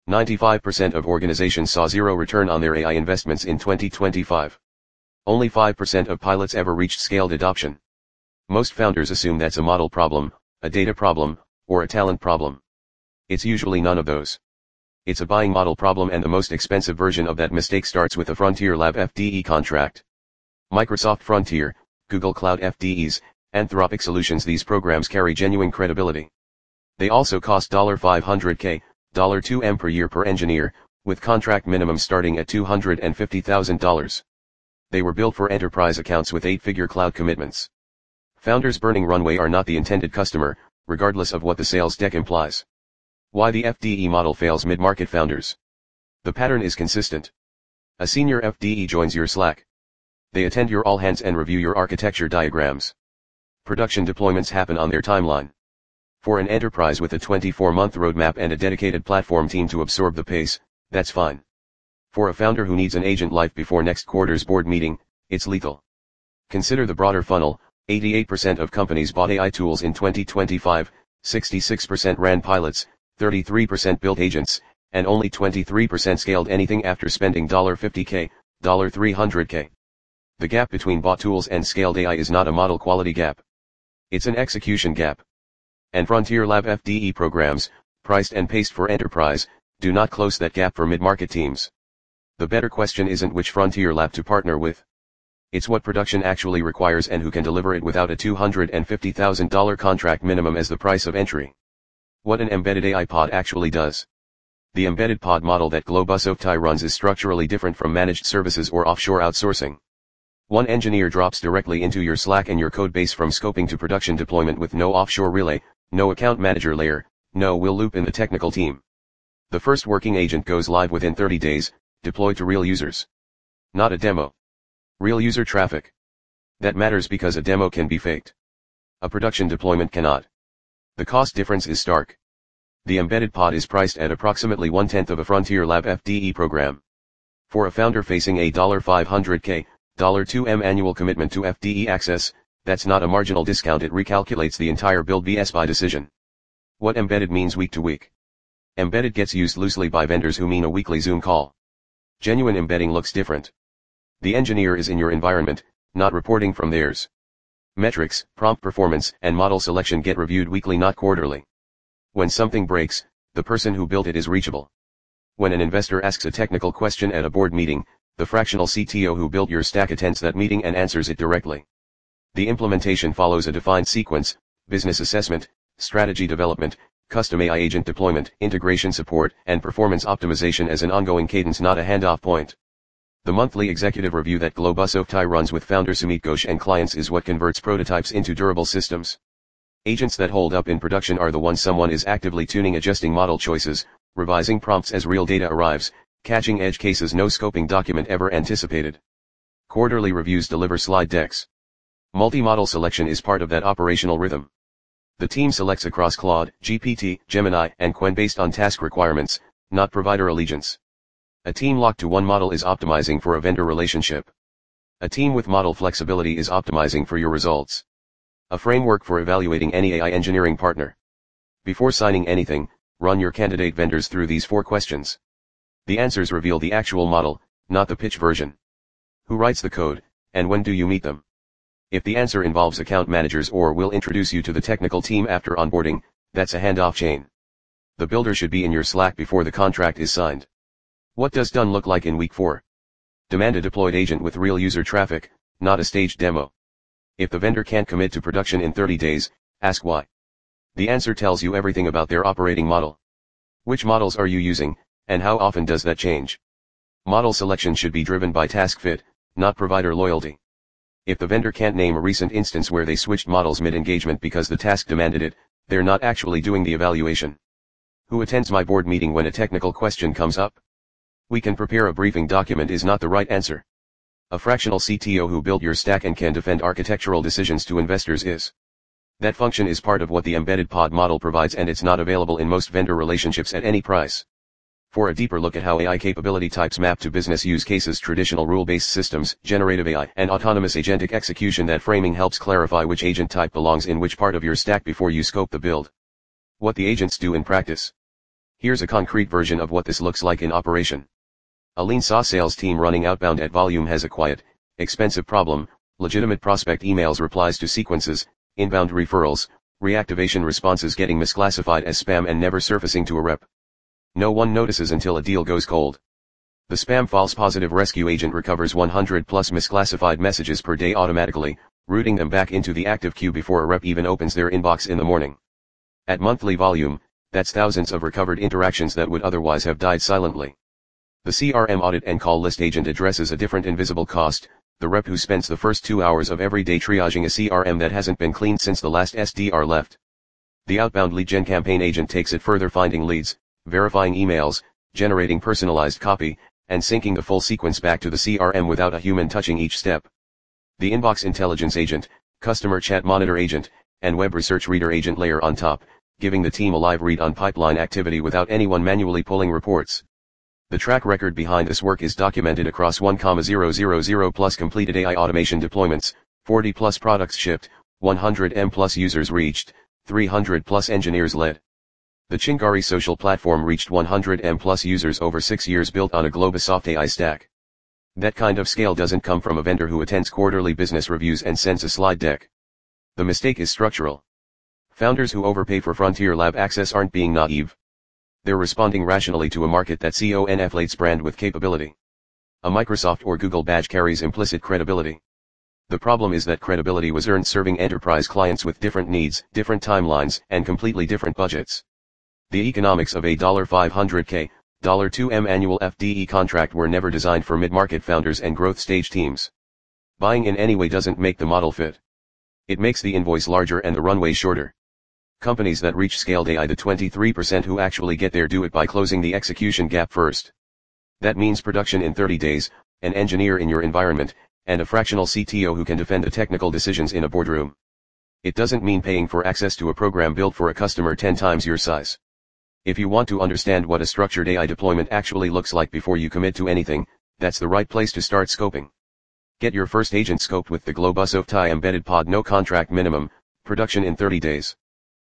95% of organizations saw zero return on their AI investments in 2025. Only 5% of pilots ever reached scaled adoption. Most founders assume that's a model problem, a data problem, or a talent problem. It's usually none of those. It's a buying model problem, and the most expensive version of that mistake starts with a Frontier Lab FDE contract. Microsoft Frontier, Google Cloud FDEs, Anthropic Solutions. These programs carry genuine credibility. They also cost $500K, $2M per year per engineer, with contract minimums starting at $250,000. They were built for enterprise accounts with 8-figure cloud commitments. Founders burning runway are not the intended customer, regardless of what the sales deck implies. Why the FDE model fails mid-market founders. The pattern is consistent. A senior FDE joins your Slack. They attend your all hands and review your architecture diagrams. Production deployments happen on their timeline. For an enterprise with a 24-month roadmap and a dedicated platform team to absorb the pace, that's fine. For a founder who needs an agent life before next quarter's board meeting, it's lethal. Consider the broader funnel. 88% of companies bought AI tools in 2025, 66% ran pilots, 33% built agents, and only 23% scaled anything after spending $50K, $300K. The gap between bought tools and scaled AI is not a model quality gap. It's an execution gap. And Frontier Lab FDE programs, priced and paced for enterprise, do not close that gap for mid-market teams. The better question isn't which Frontier Lab to partner with. It's what production actually requires and who can deliver it without a $250,000 contract minimum as the price of entry. What an embedded AI pod actually does. The embedded pod model that Globus runs is structurally different from managed services or offshore outsourcing. One engineer drops directly into your Slack and your code base from scoping to production deployment with no offshore relay, no account manager layer, no will loop in the technical team. The first working agent goes live within 30 days, deployed to real users. Not a demo. Real user traffic. That matters because a demo can be faked. A production deployment cannot. The cost difference is stark. The embedded pod is priced at approximately 1/10 of a Frontier Lab FDE program. For a founder facing a $500K, $2M annual commitment to FDE access, that's not a marginal discount. It recalculates the entire build vs buy decision. What embedded means week to week. Embedded gets used loosely by vendors who mean a weekly Zoom call. Genuine embedding looks different. The engineer is in your environment, not reporting from theirs. Metrics, prompt performance, and model selection get reviewed weekly, not quarterly. When something breaks, the person who built it is reachable. When an investor asks a technical question at a board meeting, the fractional CTO who built your stack attends that meeting and answers it directly. The implementation follows a defined sequence: business assessment, strategy development, custom AI agent deployment, integration support, and performance optimization as an ongoing cadence, not a handoff point. The monthly executive review that Globus runs with founder Sumit Ghosh and clients is what converts prototypes into durable systems. Agents that hold up in production are the ones someone is actively tuning, adjusting model choices, revising prompts as real data arrives, catching edge cases no scoping document ever anticipated. Quarterly reviews deliver slide decks. Multi-model selection is part of that operational rhythm. The team selects across Claude, GPT, Gemini, and Qwen based on task requirements, not provider allegiance. A team locked to one model is optimizing for a vendor relationship. A team with model flexibility is optimizing for your results. A framework for evaluating any AI engineering partner. Before signing anything, run your candidate vendors through these 4 questions. The answers reveal the actual model, not the pitch version. Who writes the code, and when do you meet them? If the answer involves account managers or will introduce you to the technical team after onboarding, that's a handoff chain. The builder should be in your Slack before the contract is signed. What does done look like in week 4? Demand a deployed agent with real user traffic, not a staged demo. If the vendor can't commit to production in 30 days, ask why. The answer tells you everything about their operating model. Which models are you using, and how often does that change? Model selection should be driven by task fit, not provider loyalty. If the vendor can't name a recent instance where they switched models mid-engagement because the task demanded it, they're not actually doing the evaluation. Who attends my board meeting when a technical question comes up? We can prepare a briefing document is not the right answer. A fractional CTO who built your stack and can defend architectural decisions to investors is. That function is part of what the embedded pod model provides, and it's not available in most vendor relationships at any price. For a deeper look at how AI capability types map to business use cases, traditional rule-based systems, generative AI, and autonomous agentic execution, that framing helps clarify which agent type belongs in which part of your stack before you scope the build. What the agents do in practice. Here's a concrete version of what this looks like in operation. A lean SaaS sales team running outbound at volume has a quiet, expensive problem: legitimate prospect emails replies to sequences, inbound referrals, reactivation responses getting misclassified as spam and never surfacing to a rep. No one notices until a deal goes cold. The spam false positive rescue agent recovers 100 plus misclassified messages per day automatically, routing them back into the active queue before a rep even opens their inbox in the morning. At monthly volume, that's thousands of recovered interactions that would otherwise have died silently. The CRM audit and call list agent addresses a different invisible cost: the rep who spends the first 2 hours of every day triaging a CRM that hasn't been cleaned since the last SDR left. The outbound lead gen campaign agent takes it further, finding leads, verifying emails, generating personalized copy, and syncing the full sequence back to the CRM without a human touching each step. The inbox intelligence agent, customer chat monitor agent, and web research reader agent layer on top, giving the team a live read on pipeline activity without anyone manually pulling reports. The track record behind this work is documented across 1,000 plus completed AI automation deployments, 40 plus products shipped, 100 plus users reached, 300 plus engineers led. The Chingari social platform reached 100 plus users over 6 years, built on a Globosoft AI stack. That kind of scale doesn't come from a vendor who attends quarterly business reviews and sends a slide deck. The mistake is structural. Founders who overpay for Frontier Lab access aren't being naive. They're responding rationally to a market that conflates brand with capability. A Microsoft or Google badge carries implicit credibility. The problem is that credibility was earned serving enterprise clients with different needs, different timelines, and completely different budgets. The economics of a $500K, $2M annual FDE contract were never designed for mid-market founders and growth stage teams. Buying in any way doesn't make the model fit. It makes the invoice larger and the runway shorter. Companies that reach scaled AI, the 23% who actually get there, do it by closing the execution gap first. That means production in 30 days, an engineer in your environment, and a fractional CTO who can defend the technical decisions in a boardroom. It doesn't mean paying for access to a program built for a customer 10 times your size. If you want to understand what a structured AI deployment actually looks like before you commit to anything, that's the right place to start scoping. Get your first agent scoped with the Globosoft AI embedded pod, no contract minimum, production in 30 days.